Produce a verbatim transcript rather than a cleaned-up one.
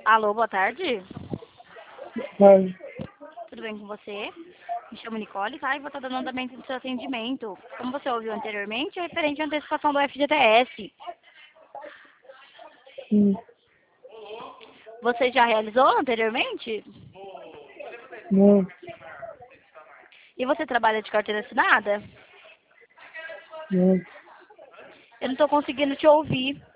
Alô, boa tarde. Mas, Tudo bem com você? Me chamo Nicole, tá? E vou estar dando andamento do seu atendimento. Como você ouviu anteriormente, é referente à antecipação do F G T S. sim, Você já realizou anteriormente? não, E você trabalha de carteira assinada? não, Eu não estou conseguindo te ouvir.